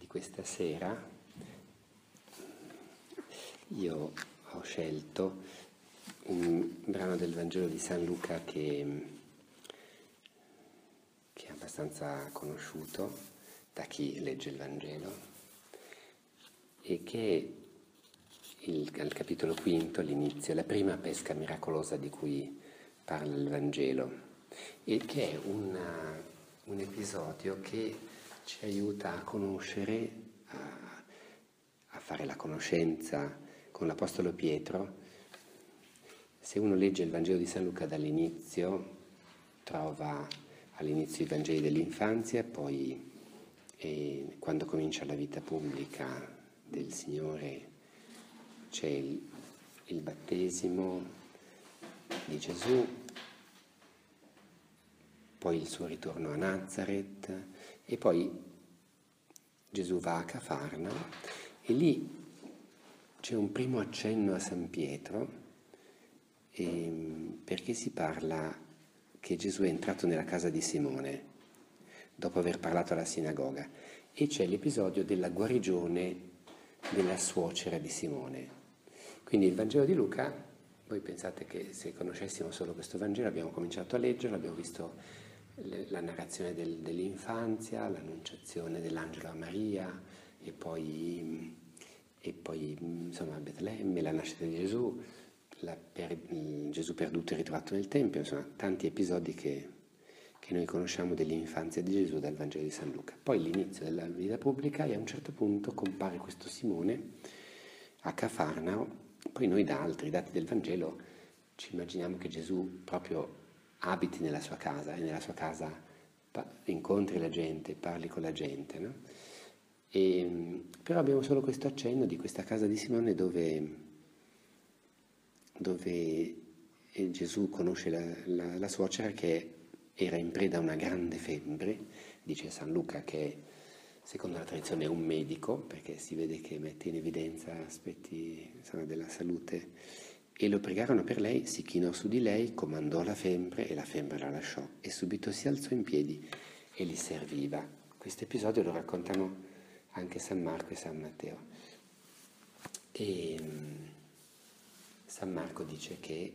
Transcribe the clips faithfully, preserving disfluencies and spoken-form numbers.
questa sera io ho scelto un brano del Vangelo di San Luca che, che è abbastanza conosciuto da chi legge il Vangelo e che è il, al capitolo quinto, all'inizio, la prima pesca miracolosa di cui parla il Vangelo, e che è una, un episodio che ci aiuta a conoscere, a, a fare la conoscenza con l'Apostolo Pietro. Se uno legge il Vangelo di San Luca dall'inizio, trova all'inizio i Vangeli dell'infanzia, poi e quando comincia la vita pubblica del Signore c'è il, il battesimo di Gesù, poi il suo ritorno a Nazareth e poi Gesù va a Cafarnao e lì c'è un primo accenno a San Pietro, e, perché si parla che Gesù è entrato nella casa di Simone dopo aver parlato alla sinagoga, e c'è l'episodio della guarigione della suocera di Simone. Quindi il Vangelo di Luca, voi pensate che se conoscessimo solo questo Vangelo, abbiamo cominciato a leggerlo, abbiamo visto le, la narrazione del, dell'infanzia, l'annunciazione dell'angelo a Maria e poi, e poi insomma a Betlemme, la nascita di Gesù, la per, Gesù perduto e ritrovato nel Tempio, insomma tanti episodi che, che noi conosciamo dell'infanzia di Gesù dal Vangelo di San Luca. Poi l'inizio della vita pubblica e a un certo punto compare questo Simone a Cafarnao. Poi noi da altri dati del Vangelo ci immaginiamo che Gesù proprio abiti nella sua casa e nella sua casa incontri la gente, parli con la gente, no? E, però abbiamo solo questo accenno di questa casa di Simone dove, dove Gesù conosce la, la, la suocera che era in preda a una grande febbre. Dice San Luca che secondo la tradizione è un medico, perché si vede che mette in evidenza aspetti insomma, della salute, e lo pregarono per lei, si chinò su di lei, comandò la febbre e la febbre la lasciò, e subito si alzò in piedi e li serviva. Questo episodio lo raccontano anche San Marco e San Matteo. E San Marco dice che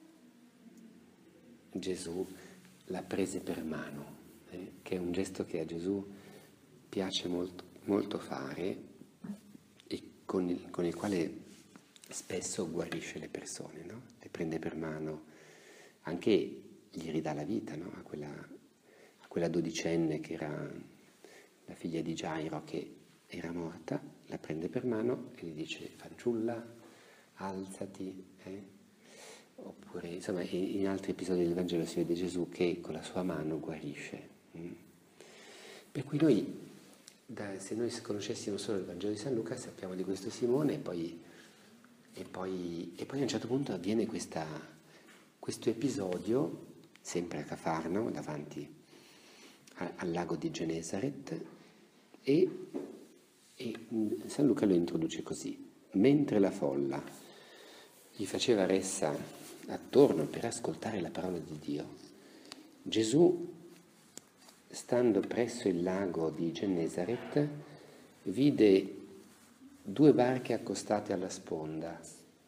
Gesù la prese per mano, eh, che è un gesto che a Gesù piace molto, molto fare e con il, con il quale spesso guarisce le persone, no? Le prende per mano, anche gli ridà la vita, no? A quella, a quella dodicenne che era la figlia di Gairo che era morta, la prende per mano e gli dice: fanciulla, alzati, eh? Oppure, insomma, in altri episodi del Vangelo si vede Gesù che con la sua mano guarisce. Mm? Per cui noi, da, se noi conoscessimo solo il Vangelo di San Luca, sappiamo di questo Simone e poi, e poi, e poi a un certo punto avviene questa, questo episodio, sempre a Cafarnao, davanti a, al lago di Genesaret, e, e San Luca lo introduce così: mentre la folla gli faceva ressa attorno per ascoltare la parola di Dio, Gesù, stando presso il lago di Gennesaret, vide due barche accostate alla sponda.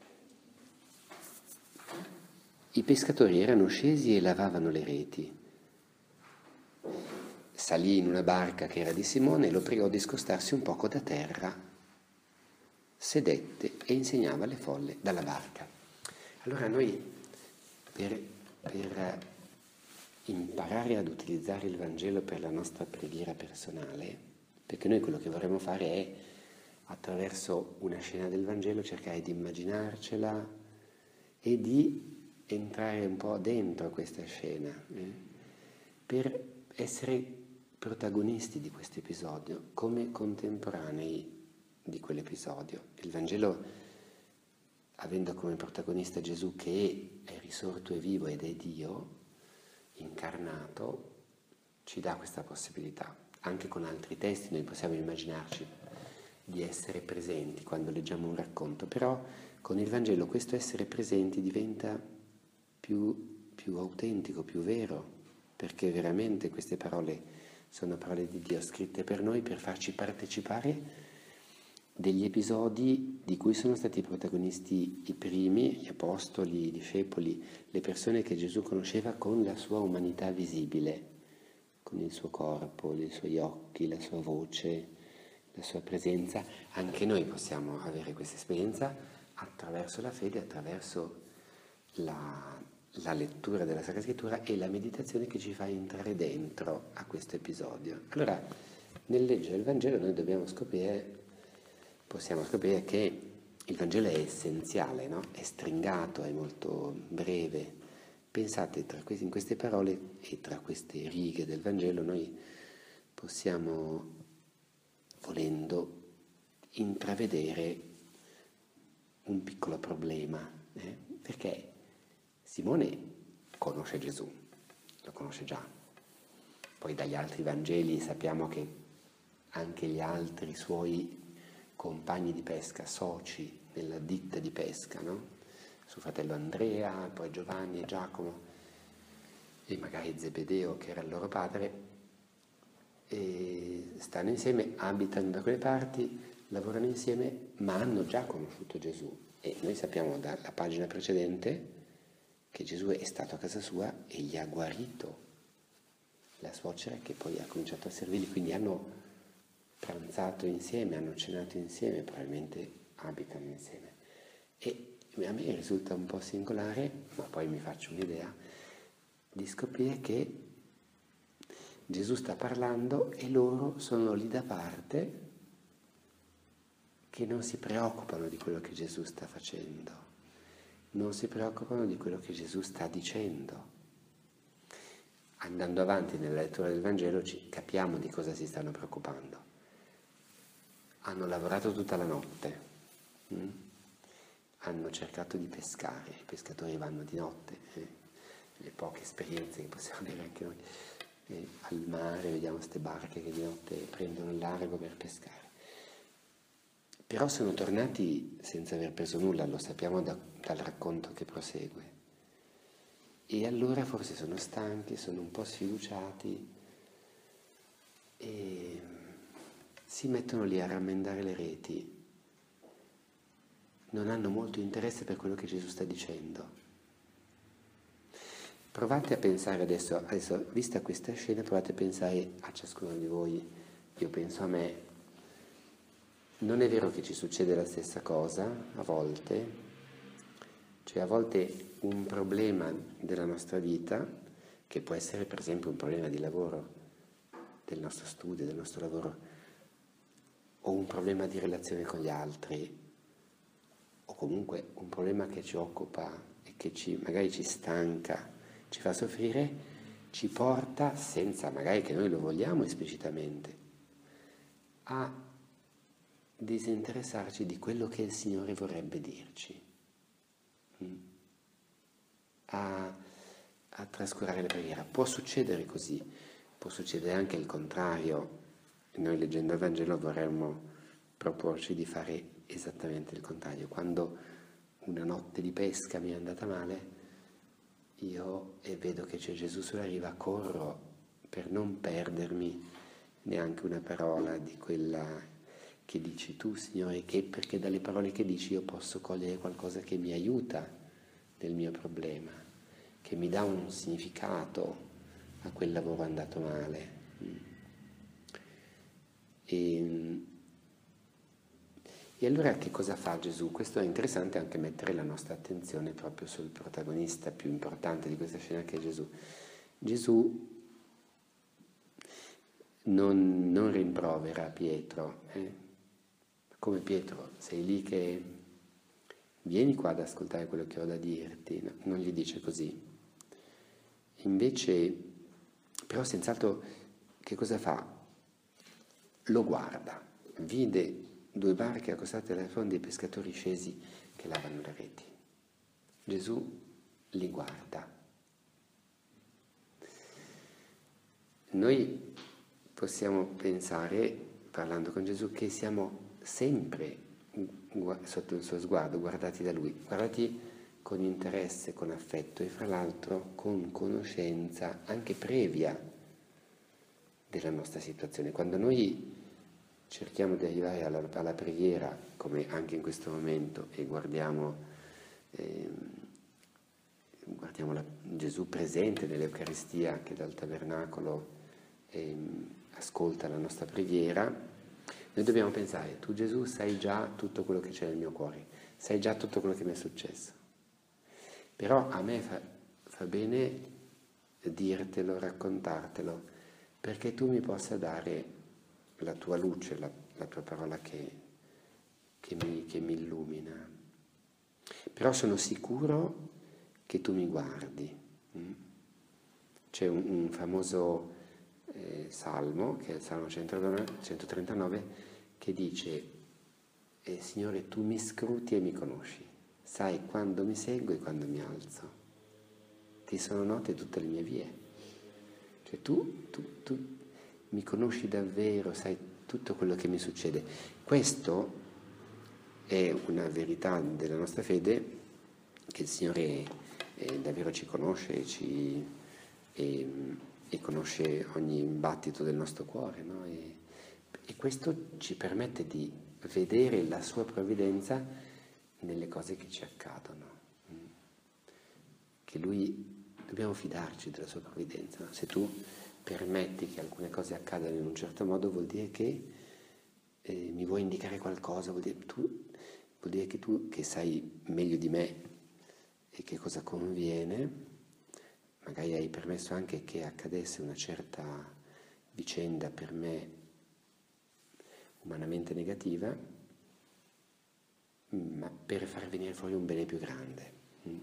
I pescatori erano scesi e lavavano le reti. Salì in una barca che era di Simone e lo pregò di scostarsi un poco da terra, sedette e insegnava alle folle dalla barca. Allora noi, per, per imparare ad utilizzare il Vangelo per la nostra preghiera personale, perché noi quello che vorremmo fare è, attraverso una scena del Vangelo, cercare di immaginarcela e di entrare un po' dentro questa scena, eh, per essere protagonisti di questo episodio, come contemporanei di quell'episodio. Il Vangelo, avendo come protagonista Gesù che è risorto e vivo ed è Dio incarnato, ci dà questa possibilità. Anche con altri testi noi possiamo immaginarci di essere presenti quando leggiamo un racconto, però con il Vangelo questo essere presenti diventa più, più autentico, più vero, perché veramente queste parole sono parole di Dio scritte per noi per farci partecipare degli episodi di cui sono stati protagonisti i primi, gli apostoli, i discepoli, le persone che Gesù conosceva con la sua umanità visibile, con il suo corpo, i suoi occhi, la sua voce, la sua presenza. Anche noi possiamo avere questa esperienza attraverso la fede, attraverso la, la lettura della Sacra Scrittura e la meditazione che ci fa entrare dentro a questo episodio. Allora, nel leggere il Vangelo noi dobbiamo scoprire, possiamo scoprire che il Vangelo è essenziale, no? È stringato, è molto breve. Pensate, tra questi, in queste parole e tra queste righe del Vangelo noi possiamo, volendo, intravedere un piccolo problema, eh? Perché Simone conosce Gesù, lo conosce già. Poi dagli altri Vangeli sappiamo che anche gli altri suoi compagni di pesca, soci nella ditta di pesca, no? Suo fratello Andrea, poi Giovanni e Giacomo e magari Zebedeo che era il loro padre, e stanno insieme, abitano da quelle parti, lavorano insieme, ma hanno già conosciuto Gesù. E noi sappiamo dalla pagina precedente che Gesù è stato a casa sua e gli ha guarito la suocera che poi ha cominciato a servirli, quindi hanno pranzato insieme, hanno cenato insieme, probabilmente abitano insieme. E a me risulta un po' singolare, ma poi mi faccio un'idea, di scoprire che Gesù sta parlando e loro sono lì da parte che non si preoccupano di quello che Gesù sta facendo, non si preoccupano di quello che Gesù sta dicendo. Andando avanti nella lettura del Vangelo ci capiamo di cosa si stanno preoccupando. Hanno lavorato tutta la notte, hm? Hanno cercato di pescare, i pescatori vanno di notte, eh? Le poche esperienze che possiamo avere anche noi, eh? Al mare vediamo queste barche che di notte prendono il largo per pescare. Però sono tornati senza aver preso nulla, lo sappiamo da, dal racconto che prosegue. E allora forse sono stanchi, sono un po' sfiduciati e si mettono lì a rammendare le reti. Non hanno molto interesse per quello che Gesù sta dicendo. Provate a pensare adesso, adesso vista questa scena, provate a pensare a ciascuno di voi, io penso a me. Non è vero che ci succede la stessa cosa a volte? Cioè a volte un problema della nostra vita, che può essere per esempio un problema di lavoro, del nostro studio, del nostro lavoro, o un problema di relazione con gli altri, o comunque un problema che ci occupa e che ci, magari ci stanca, ci fa soffrire, ci porta, senza magari che noi lo vogliamo esplicitamente, a disinteressarci di quello che il Signore vorrebbe dirci, a, a trascurare la preghiera. Può succedere così, può succedere anche il contrario. Noi leggendo il Vangelo vorremmo proporci di fare esattamente il contrario. Quando una notte di pesca mi è andata male, io e vedo che c'è Gesù sulla riva, corro per non perdermi neanche una parola di quella che dici tu, Signore, che perché dalle parole che dici io posso cogliere qualcosa che mi aiuta nel mio problema, che mi dà un significato a quel lavoro andato male. E, e allora che cosa fa Gesù? Questo è interessante anche mettere la nostra attenzione proprio sul protagonista più importante di questa scena, che è Gesù. Gesù non, non rimprovera Pietro, eh? Come Pietro, sei lì che vieni qua ad ascoltare quello che ho da dirti, no, non gli dice così. Invece, però senz'altro, che cosa fa? Lo guarda, vide due barche accostate alle fonde, i pescatori scesi che lavano le reti. Gesù li guarda. Noi possiamo pensare, parlando con Gesù, che siamo sempre sotto il suo sguardo, guardati da Lui, guardati con interesse, con affetto e fra l'altro con conoscenza anche previa della nostra situazione. Quando noi cerchiamo di arrivare alla, alla preghiera, come anche in questo momento, e guardiamo, eh, guardiamo la, Gesù presente nell'Eucaristia che dal tabernacolo eh, ascolta la nostra preghiera, noi dobbiamo pensare: tu Gesù sai già tutto quello che c'è nel mio cuore, sai già tutto quello che mi è successo, però a me fa, fa bene dirtelo, raccontartelo, perché tu mi possa dare la tua luce, la, la tua parola che, che, mi, che mi illumina. Però sono sicuro che tu mi guardi. C'è un, un famoso eh, salmo, che è il Salmo centotrentanove, che dice: eh, Signore, tu mi scruti e mi conosci, sai quando mi seguo e quando mi alzo, ti sono note tutte le mie vie. Cioè tu, tu, tu mi conosci davvero, sai tutto quello che mi succede. Questo è una verità della nostra fede, che il Signore eh, davvero ci conosce e, ci, e, e conosce ogni battito del nostro cuore, no? E, e questo ci permette di vedere la sua provvidenza nelle cose che ci accadono. Che Lui, dobbiamo fidarci della sua provvidenza. No? Se tu permetti che alcune cose accadano in un certo modo, vuol dire che eh, mi vuoi indicare qualcosa, vuol dire, tu, vuol dire che tu, che sai meglio di me e che cosa conviene, magari hai permesso anche che accadesse una certa vicenda per me umanamente negativa, ma per far venire fuori un bene più grande.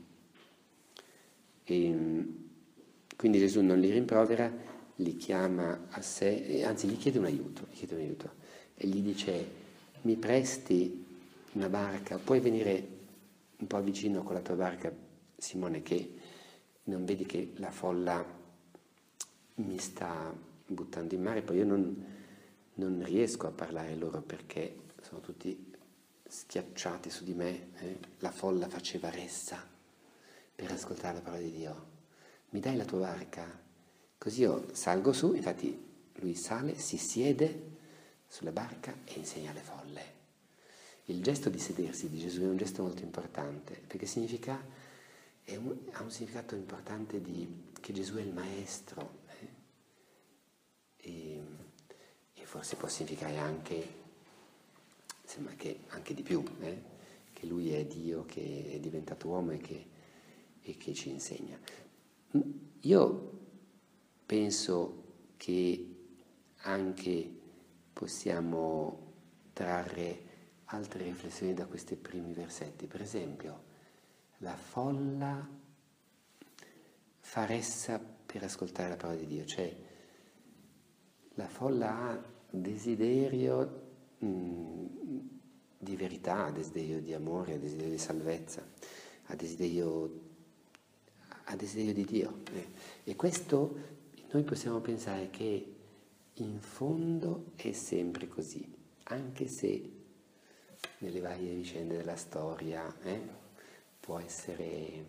E quindi Gesù non li rimprovera, li chiama a sé, anzi gli chiede un aiuto, gli chiede un aiuto e gli dice: mi presti una barca, puoi venire un po' vicino con la tua barca, Simone, che non vedi che la folla mi sta buttando in mare, poi io non, non riesco a parlare loro perché sono tutti schiacciati su di me, eh? La folla faceva ressa per ascoltare la parola di Dio. Mi dai la tua barca? Così io salgo su, infatti lui sale, si siede sulla barca e insegna alle folle. Il gesto di sedersi di Gesù è un gesto molto importante, perché significa, è un, ha un significato importante di che Gesù è il maestro, eh? e, e forse può significare anche, sembra che anche di più, eh? Che lui è Dio, che è diventato uomo e che, e che ci insegna. Io penso che anche possiamo trarre altre riflessioni da questi primi versetti. Per esempio, la folla fa ressa per ascoltare la parola di Dio, cioè la folla ha desiderio mh, di verità, ha desiderio di amore, ha desiderio di salvezza, ha desiderio, ha desiderio di Dio. Eh. E questo noi possiamo pensare che in fondo è sempre così, anche se nelle varie vicende della storia eh, può essere,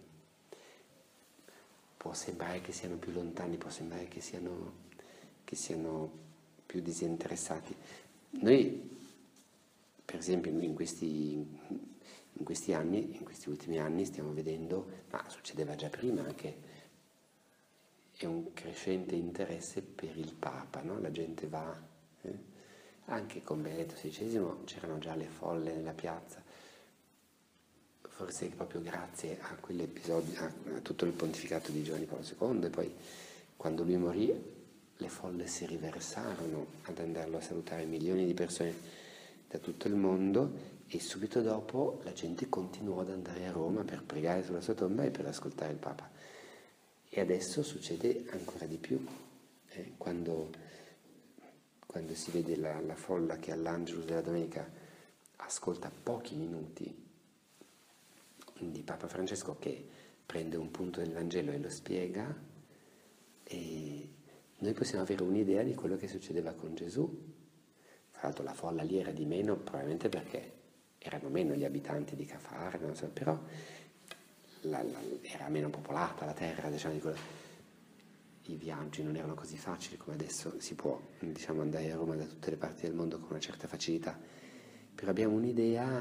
può sembrare che siano più lontani, può sembrare che siano, che siano più disinteressati. Noi, per esempio, in questi, in questi anni, in questi ultimi anni, stiamo vedendo, ma succedeva già prima anche, è un crescente interesse per il Papa, no? La gente va, eh? Anche con Benedetto sedicesimo c'erano già le folle nella piazza, forse proprio grazie a quell'episodio, a, a tutto il pontificato di Giovanni Paolo secondo, e poi quando lui morì le folle si riversarono ad andarlo a salutare, milioni di persone da tutto il mondo, e subito dopo la gente continuò ad andare a Roma per pregare sulla sua tomba e per ascoltare il Papa. E adesso succede ancora di più, eh, quando, quando si vede la, la folla che all'Angelus della domenica ascolta pochi minuti di Papa Francesco, che prende un punto del Vangelo e lo spiega, e noi possiamo avere un'idea di quello che succedeva con Gesù. Tra l'altro la folla lì era di meno, probabilmente perché erano meno gli abitanti di Cafarna, non so, però La, la, era meno popolata la terra, diciamo di quello. i viaggi non erano così facili come adesso si può, diciamo, andare a Roma da tutte le parti del mondo con una certa facilità, però abbiamo un'idea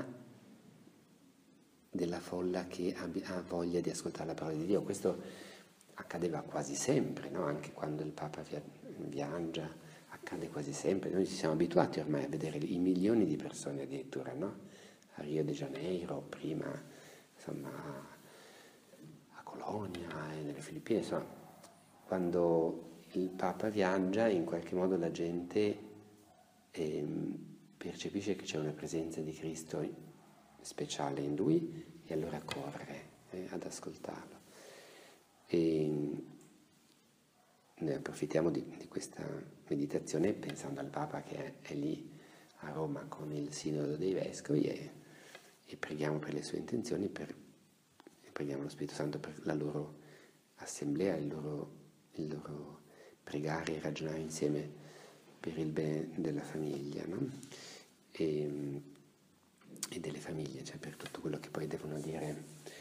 della folla che ha voglia di ascoltare la parola di Dio. Questo accadeva quasi sempre, no? Anche quando il Papa via viaggia, accade quasi sempre. Noi ci siamo abituati ormai a vedere i milioni di persone addirittura, no? A Rio de Janeiro, prima, insomma, a Colonia e nelle Filippine, insomma, quando il Papa viaggia, in qualche modo la gente ehm, percepisce che c'è una presenza di Cristo speciale in lui e allora corre eh, ad ascoltarlo. E noi approfittiamo di, di questa meditazione pensando al Papa che è, è lì a Roma con il Sinodo dei Vescovi e, e preghiamo per le sue intenzioni per, e preghiamo lo Spirito Santo per la loro assemblea, il loro, il loro pregare e ragionare insieme per il bene della famiglia, no? E, e delle famiglie, cioè per tutto quello che poi devono dire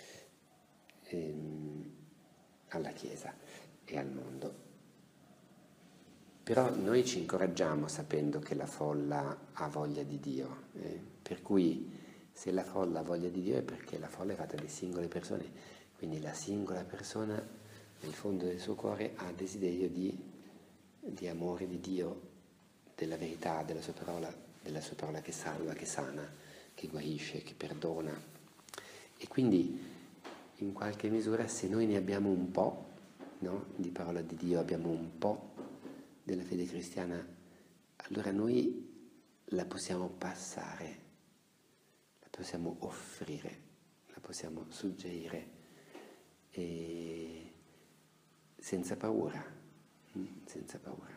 ehm, alla Chiesa e al mondo. Però noi ci incoraggiamo sapendo che la folla ha voglia di Dio, eh? Per cui se la folla ha voglia di Dio è perché la folla è fatta di singole persone, quindi la singola persona nel fondo del suo cuore ha desiderio di, di amore di Dio, della verità, della sua parola, della sua parola che salva, che sana, che guarisce, che perdona. E quindi in qualche misura se noi ne abbiamo un po', no, di parola di Dio, abbiamo un po' della fede cristiana, allora noi la possiamo passare, la possiamo offrire, la possiamo suggerire e senza paura, senza paura.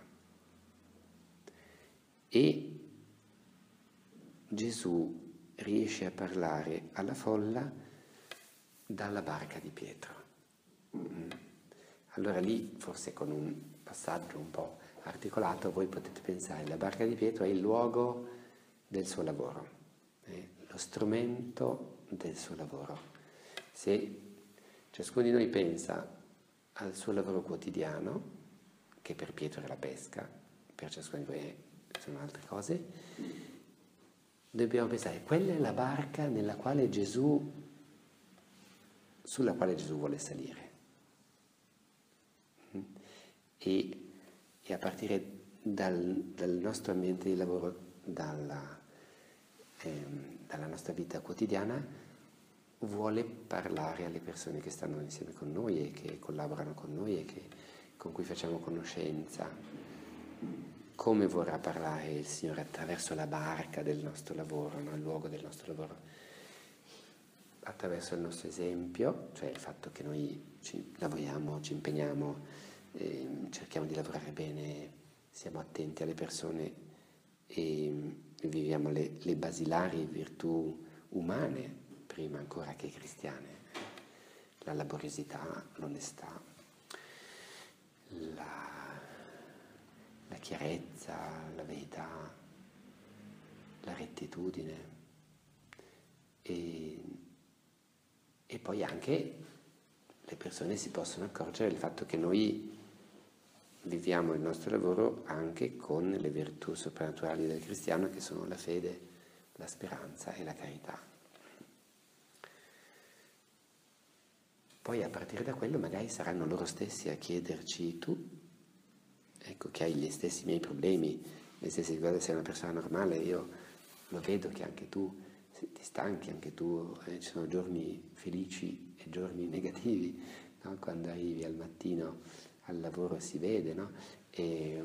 E Gesù riesce a parlare alla folla dalla barca di Pietro. Allora lì, forse con un passaggio un po' articolato, voi potete pensare che la barca di Pietro è il luogo del suo lavoro, è lo strumento del suo lavoro. Se ciascuno di noi pensa al suo lavoro quotidiano, che per Pietro è la pesca, per ciascuno di voi sono altre cose, dobbiamo pensare, quella è la barca nella quale Gesù, sulla quale Gesù vuole salire. E, e a partire dal, dal nostro ambiente di lavoro, dalla, ehm, dalla nostra vita quotidiana, vuole parlare alle persone che stanno insieme con noi e che collaborano con noi e che, con cui facciamo conoscenza. Come vorrà parlare il Signore attraverso la barca del nostro lavoro, no? Il luogo del nostro lavoro? Attraverso il nostro esempio, cioè il fatto che noi ci lavoriamo, ci impegniamo, eh, cerchiamo di lavorare bene, siamo attenti alle persone e viviamo le, le basilari virtù umane, prima ancora che cristiane, la laboriosità, l'onestà, la la chiarezza, la verità, la rettitudine e, e poi anche le persone si possono accorgere del fatto che noi viviamo il nostro lavoro anche con le virtù soprannaturali del cristiano che sono la fede, la speranza e la carità. Poi a partire da quello magari saranno loro stessi a chiederci: tu ecco che hai gli stessi miei problemi, nel senso che guarda, sei una persona normale, io lo vedo che anche tu ti stanchi, anche tu, eh, ci sono giorni felici e giorni negativi, no? Quando arrivi al mattino al lavoro si vede, no? E,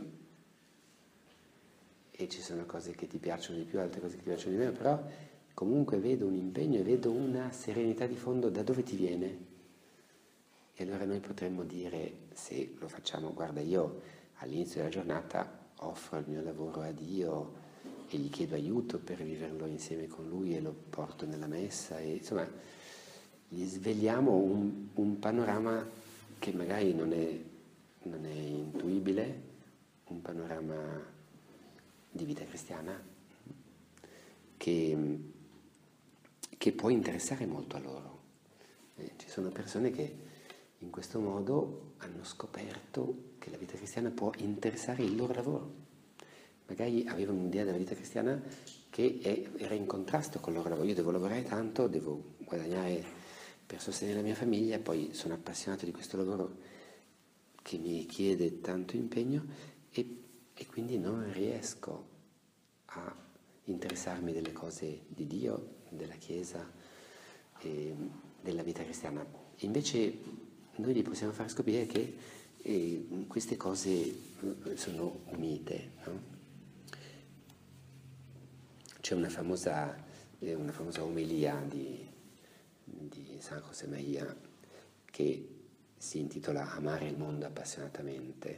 e ci sono cose che ti piacciono di più, altre cose che ti piacciono di meno, però comunque vedo un impegno e vedo una serenità di fondo. Da dove ti viene? E allora noi potremmo dire, se lo facciamo, guarda, io all'inizio della giornata offro il mio lavoro a Dio e gli chiedo aiuto per viverlo insieme con Lui e lo porto nella messa e insomma gli svegliamo un, un panorama che magari non è, non è intuibile, un panorama di vita cristiana che, che può interessare molto a loro. Eh, ci sono persone che in questo modo hanno scoperto che la vita cristiana può interessare il loro lavoro. Magari avevano un'idea della vita cristiana che è, era in contrasto con il loro lavoro. Io devo lavorare tanto, devo guadagnare per sostenere la mia famiglia, poi sono appassionato di questo lavoro che mi chiede tanto impegno e, e quindi non riesco a interessarmi delle cose di Dio, della Chiesa e della vita cristiana. Invece noi gli possiamo far scoprire che eh, queste cose sono unite, no? C'è una famosa, eh, una famosa omelia di, di San José Maria che si intitola Amare il mondo appassionatamente,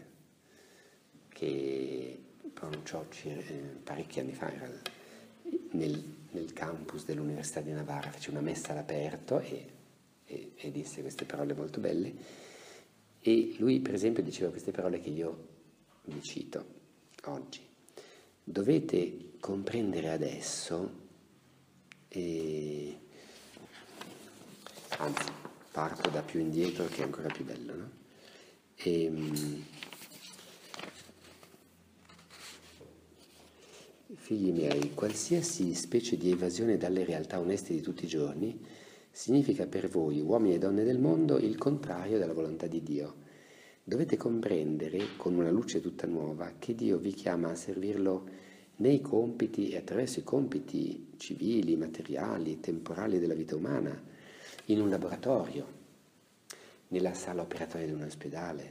che pronunciò eh, parecchi anni fa, era nel, nel campus dell'Università di Navarra, fece una messa all'aperto e, e, e disse queste parole molto belle. E lui, per esempio, diceva queste parole che io vi cito oggi. Dovete comprendere adesso, eh, anzi, parto da più indietro che è ancora più bello, no? E, figli miei, qualsiasi specie di evasione dalle realtà oneste di tutti i giorni significa per voi, uomini e donne del mondo, il contrario della volontà di Dio. Dovete comprendere, con una luce tutta nuova, che Dio vi chiama a servirlo nei compiti e attraverso i compiti civili, materiali, temporali della vita umana, in un laboratorio, nella sala operatoria di un ospedale,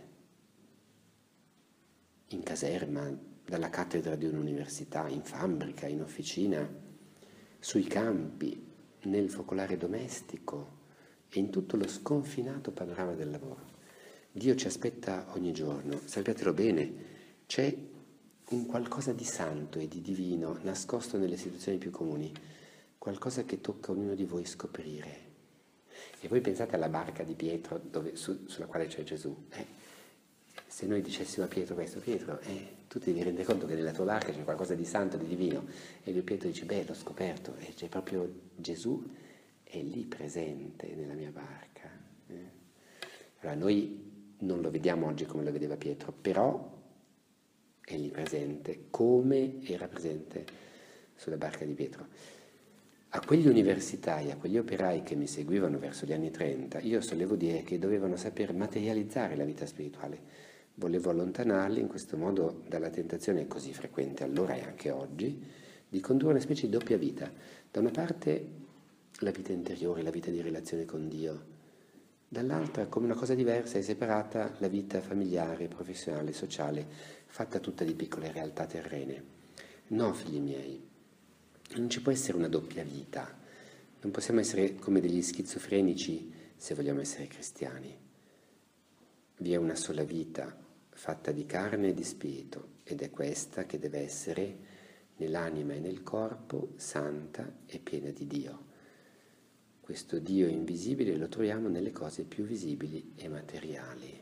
in caserma, dalla cattedra di un'università, in fabbrica, in officina, sui campi, nel focolare domestico e in tutto lo sconfinato panorama del lavoro. Dio ci aspetta ogni giorno, sappiatelo bene, c'è un qualcosa di santo e di divino nascosto nelle situazioni più comuni, qualcosa che tocca ognuno di voi scoprire. E voi pensate alla barca di Pietro dove, su, sulla quale c'è Gesù. Eh? Se noi dicessimo a Pietro questo, Pietro, eh, tu ti devi rendere conto che nella tua barca c'è qualcosa di santo, di divino. E lui Pietro dice, beh, l'ho scoperto, e c'è proprio Gesù, è lì presente nella mia barca. Eh? Allora noi non lo vediamo oggi come lo vedeva Pietro, però è lì presente, come era presente sulla barca di Pietro. A quegli universitari, a quegli operai che mi seguivano verso gli anni trenta, io solevo dire che dovevano saper materializzare la vita spirituale. Volevo allontanarli in questo modo dalla tentazione così frequente allora e anche oggi di condurre una specie di doppia vita. Da una parte la vita interiore, la vita di relazione con Dio, dall'altra, come una cosa diversa e separata, la vita familiare, professionale, sociale, fatta tutta di piccole realtà terrene. No, figli miei, non ci può essere una doppia vita. Non possiamo essere come degli schizofrenici se vogliamo essere cristiani. Vi è una sola vita, fatta di carne e di spirito, ed è questa che deve essere, nell'anima e nel corpo, santa e piena di Dio. Questo Dio invisibile lo troviamo nelle cose più visibili e materiali.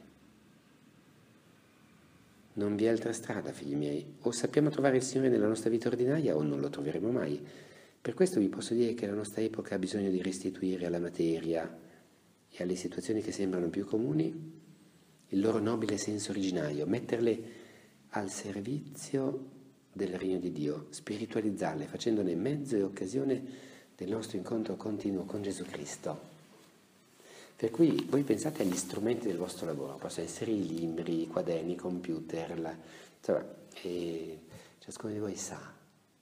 Non vi è altra strada, figli miei. O sappiamo trovare il Signore nella nostra vita ordinaria o non lo troveremo mai. Per questo vi posso dire che la nostra epoca ha bisogno di restituire alla materia e alle situazioni che sembrano più comuni il loro nobile senso originario, metterle al servizio del regno di Dio, spiritualizzarle, facendone mezzo e occasione del nostro incontro continuo con Gesù Cristo. Per cui voi pensate agli strumenti del vostro lavoro, possono essere i libri, i quaderni, i computer, la, insomma, e ciascuno di voi sa.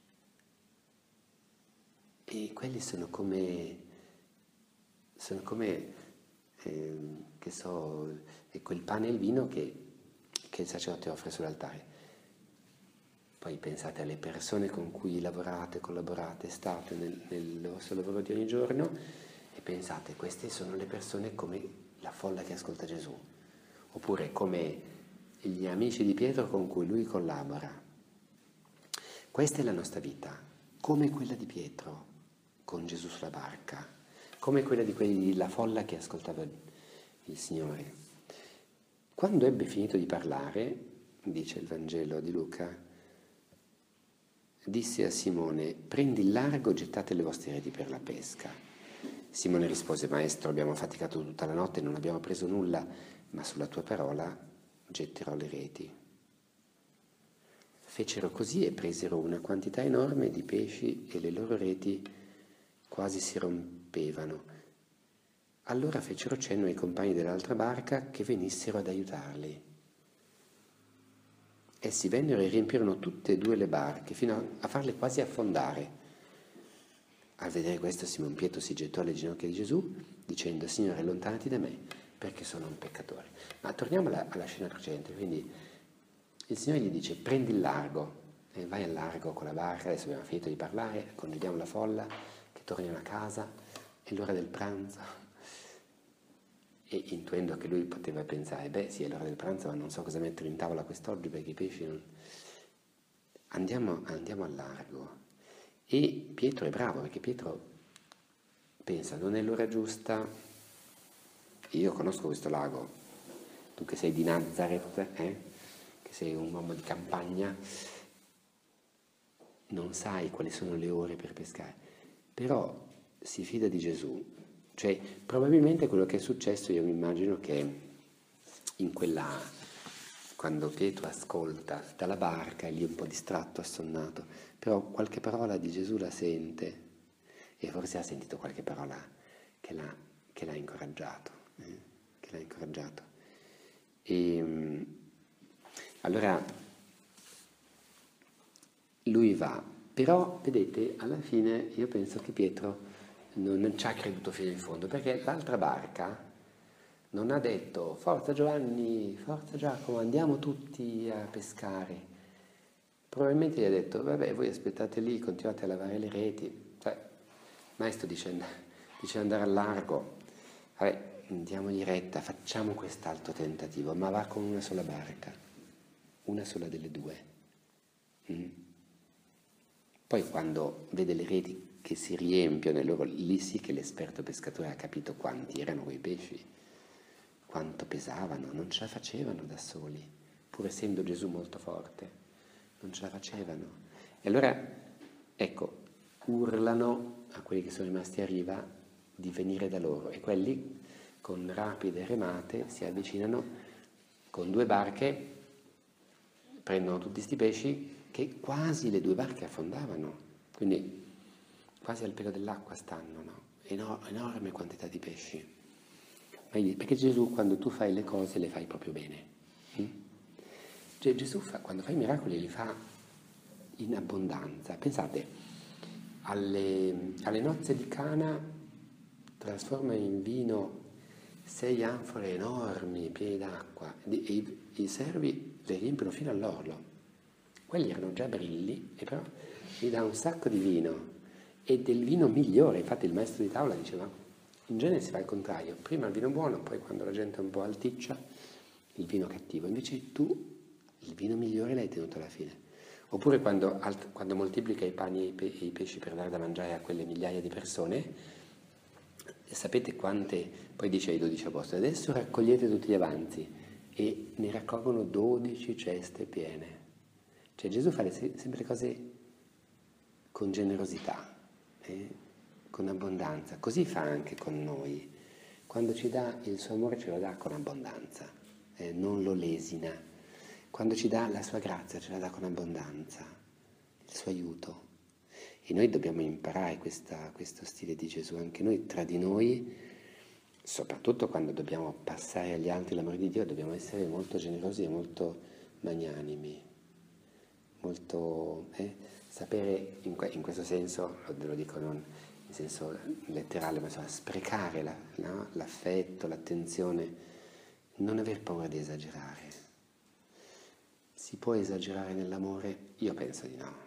E quelli sono come, sono come eh, che so, è quel pane e il vino che, che il sacerdote offre sull'altare. Poi pensate alle persone con cui lavorate, collaborate, state nel, nel vostro lavoro di ogni giorno, e pensate, queste sono le persone come la folla che ascolta Gesù, oppure come gli amici di Pietro con cui lui collabora. Questa è la nostra vita, come quella di Pietro con Gesù sulla barca, come quella di quelli, la folla che ascoltava il Signore. Quando ebbe finito di parlare, dice il Vangelo di Luca, disse a Simone, prendi il largo, gettate le vostre reti per la pesca. Simone rispose: Maestro, abbiamo faticato tutta la notte e non abbiamo preso nulla, ma sulla tua parola getterò le reti. Fecero così e presero una quantità enorme di pesci e le loro reti quasi si rompevano. Allora fecero cenno ai compagni dell'altra barca che venissero ad aiutarli. Essi vennero e riempirono tutte e due le barche fino a farle quasi affondare. Al vedere questo Simon Pietro si gettò alle ginocchia di Gesù dicendo: Signore, allontanati da me perché sono un peccatore. Ma torniamo alla, alla scena precedente. Quindi il Signore gli dice: prendi il largo, e vai al largo con la barca. Adesso abbiamo finito di parlare, condividiamo la folla che tornano a casa, è l'ora del pranzo. E intuendo che lui poteva pensare: beh sì, è l'ora del pranzo, ma non so cosa mettere in tavola quest'oggi perché i pesci non... Andiamo, andiamo al largo. E Pietro è bravo, perché Pietro pensa: non è l'ora giusta, io conosco questo lago, tu che sei di Nazareth, eh? che sei un uomo di campagna, non sai quali sono le ore per pescare, però si fida di Gesù. Cioè, probabilmente quello che è successo, io mi immagino che in quella, quando Pietro ascolta dalla barca, è lì un po' distratto, assonnato, però qualche parola di Gesù la sente, e forse ha sentito qualche parola che l'ha, che l'ha incoraggiato, eh? che l'ha incoraggiato. E allora lui va, però vedete, alla fine io penso che Pietro non ci ha creduto fino in fondo, perché l'altra barca non ha detto: forza Giovanni, forza Giacomo, andiamo tutti a pescare. Probabilmente gli ha detto: vabbè, voi aspettate lì, continuate a lavare le reti. Cioè, il maestro dice, dice andare al largo, vabbè, diamogli retta, facciamo quest'altro tentativo, ma va con una sola barca, una sola delle due. Mm. Poi quando vede le reti che si riempiono, e loro, lì sì che l'esperto pescatore ha capito quanti erano quei pesci, quanto pesavano, non ce la facevano da soli, pur essendo Gesù molto forte, non ce la facevano. E allora, ecco, urlano a quelli che sono rimasti a riva di venire da loro, e quelli con rapide remate si avvicinano con due barche, prendono tutti sti pesci che quasi le due barche affondavano, quindi quasi al pelo dell'acqua stanno, no? Enor- enorme quantità di pesci. Perché Gesù, quando tu fai le cose, le fai proprio bene. Mm? Cioè, Gesù fa, quando fa i miracoli li fa in abbondanza. Pensate, alle, alle nozze di Cana trasforma in vino sei anfore enormi, piene d'acqua, e i, i servi le riempiono fino all'orlo. Quelli erano già brilli, e però gli dà un sacco di vino, e del vino migliore. Infatti il maestro di tavola diceva: in genere si fa il contrario, prima il vino buono, poi quando la gente è un po' alticcia il vino cattivo. Invece tu il vino migliore l'hai tenuto alla fine. Oppure quando, quando moltiplica i pani e i, pe- e i pesci per dare da mangiare a quelle migliaia di persone, sapete quante, poi dice ai dodici apostoli: adesso raccogliete tutti gli avanzi, e ne raccolgono dodici ceste piene. Cioè Gesù fa le, sempre le cose con generosità, eh? con abbondanza. Così fa anche con noi. Quando ci dà il suo amore, ce lo dà con abbondanza, eh? non lo lesina. Quando ci dà la sua grazia, ce la dà con abbondanza, il suo aiuto. E noi dobbiamo imparare questa, questo stile di Gesù, anche noi tra di noi, soprattutto quando dobbiamo passare agli altri l'amore di Dio, dobbiamo essere molto generosi e molto magnanimi, molto, eh, sapere in, que- in questo senso, lo, lo dico non in senso letterale, ma insomma, sprecare la, no? l'affetto, l'attenzione, non aver paura di esagerare. Si può esagerare nell'amore? Io penso di no.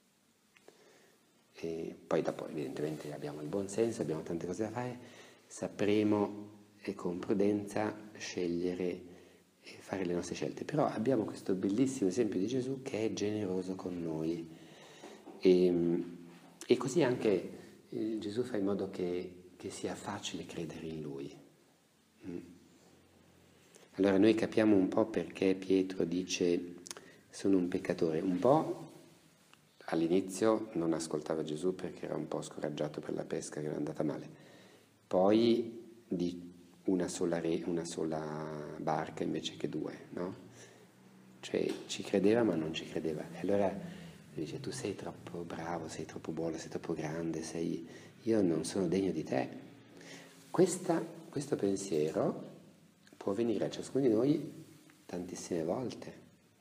E poi dopo evidentemente abbiamo il buon senso, abbiamo tante cose da fare, sapremo e con prudenza scegliere e fare le nostre scelte. Però abbiamo questo bellissimo esempio di Gesù che è generoso con noi, e, e così anche eh, Gesù fa in modo che, che sia facile credere in Lui. Mm. Allora noi capiamo un po' perché Pietro dice: sono un peccatore. Un po' all'inizio non ascoltava Gesù perché era un po' scoraggiato per la pesca che era andata male, poi di una sola, re, una sola barca invece che due, no? Cioè ci credeva ma non ci credeva. E allora dice: tu sei troppo bravo, sei troppo buono, sei troppo grande, sei... io non sono degno di te. Questa, questo pensiero può venire a ciascuno di noi tantissime volte.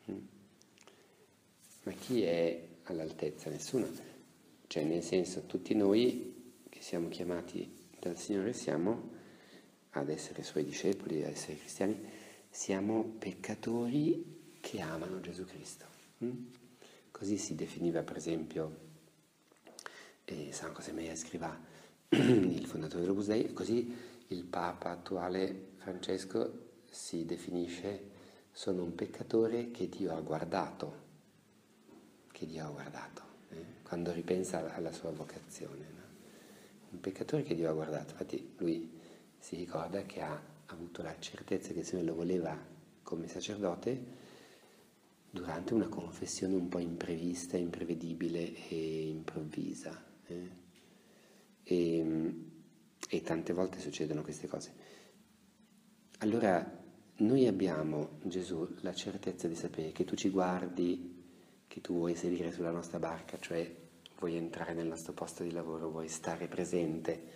Ma chi è all'altezza? Nessuno. Cioè, nel senso, tutti noi che siamo chiamati dal Signore siamo ad essere Suoi discepoli, ad essere cristiani, siamo peccatori che amano Gesù Cristo. Così si definiva, per esempio, eh, San José Maria Escrivá, il fondatore dell'Opus Dei, così il Papa attuale Francesco si definisce: sono un peccatore che Dio ha guardato, che Dio ha guardato, eh? Quando ripensa alla sua vocazione, no? Un peccatore che Dio ha guardato. Infatti lui si ricorda che ha avuto la certezza che il Signore lo voleva come sacerdote durante una confessione un po' imprevista, imprevedibile e improvvisa. Eh? E, e tante volte succedono queste cose. Allora noi abbiamo, Gesù, la certezza di sapere che tu ci guardi, che tu vuoi sedere sulla nostra barca, cioè vuoi entrare nel nostro posto di lavoro, vuoi stare presente.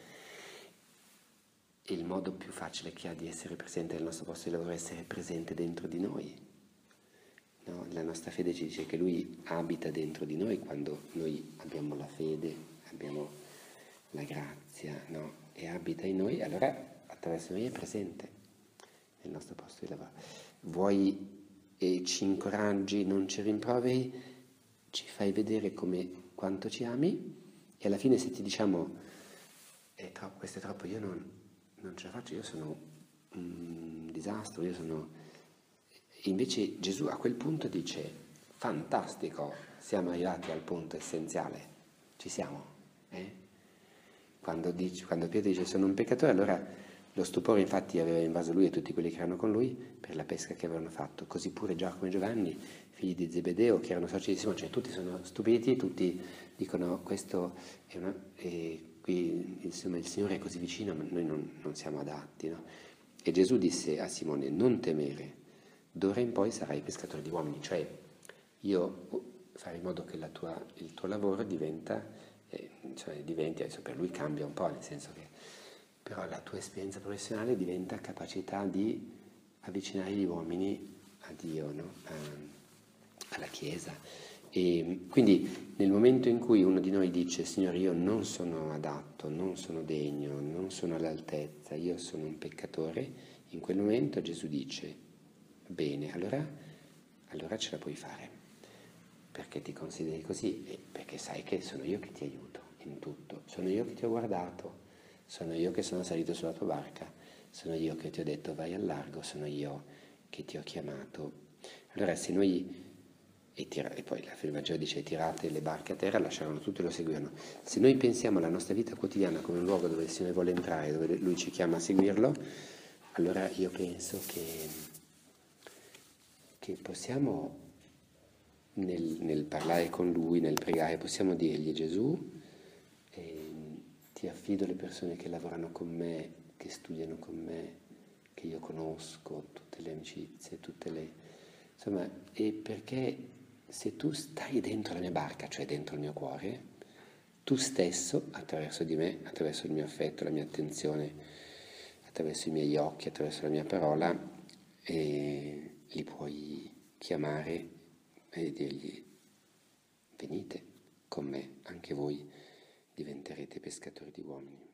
E il modo più facile che ha di essere presente nel nostro posto di lavoro è essere presente dentro di noi. No? La nostra fede ci dice che Lui abita dentro di noi quando noi abbiamo la fede, abbiamo la grazia, no? E abita in noi, allora attraverso noi è presente nel nostro posto di lavoro. Vuoi e ci incoraggi, non ci rimproveri, ci fai vedere come quanto ci ami, e alla fine se ti diciamo è troppo, questo è troppo, io non, non ce la faccio, io sono un disastro, io sono... Invece Gesù a quel punto dice: fantastico, siamo arrivati al punto essenziale, ci siamo. Eh? Quando, dice, quando Pietro dice sono un peccatore, allora lo stupore infatti aveva invaso lui e tutti quelli che erano con lui per la pesca che avevano fatto. Così pure Giacomo e Giovanni, figli di Zebedeo, che erano soci di Simone, cioè tutti sono stupiti, tutti dicono questo è una... E qui insomma il Signore è così vicino, ma noi non, non siamo adatti. No? E Gesù disse a Simone: non temere, d'ora in poi sarai pescatore di uomini, cioè io fare in modo che la tua, il tuo lavoro diventa, eh, cioè diventi, adesso per lui cambia un po', nel senso che però la tua esperienza professionale diventa capacità di avvicinare gli uomini a Dio, no? a, alla Chiesa. E quindi nel momento in cui uno di noi dice: Signore, io non sono adatto, non sono degno, non sono all'altezza, io sono un peccatore, in quel momento Gesù dice: bene, allora, allora ce la puoi fare, perché ti consideri così e perché sai che sono io che ti aiuto in tutto, sono io che ti ho guardato, sono io che sono salito sulla tua barca, sono io che ti ho detto vai al largo, sono io che ti ho chiamato. Allora se noi, e, tira, e poi la il Vangelo dice: tirate le barche a terra, lasciarono tutto e lo seguirono. Se noi pensiamo alla nostra vita quotidiana come un luogo dove il Signore vuole entrare, dove Lui ci chiama a seguirlo, allora io penso che, che possiamo nel, nel parlare con Lui, nel pregare, possiamo dirgli: Gesù, eh, ti affido le persone che lavorano con me, che studiano con me, che io conosco, tutte le amicizie, tutte le... insomma, e perché se tu stai dentro la mia barca, cioè dentro il mio cuore, tu stesso, attraverso di me, attraverso il mio affetto, la mia attenzione, attraverso i miei occhi, attraverso la mia parola, eh, li puoi chiamare e dirgli: venite con me, anche voi diventerete pescatori di uomini.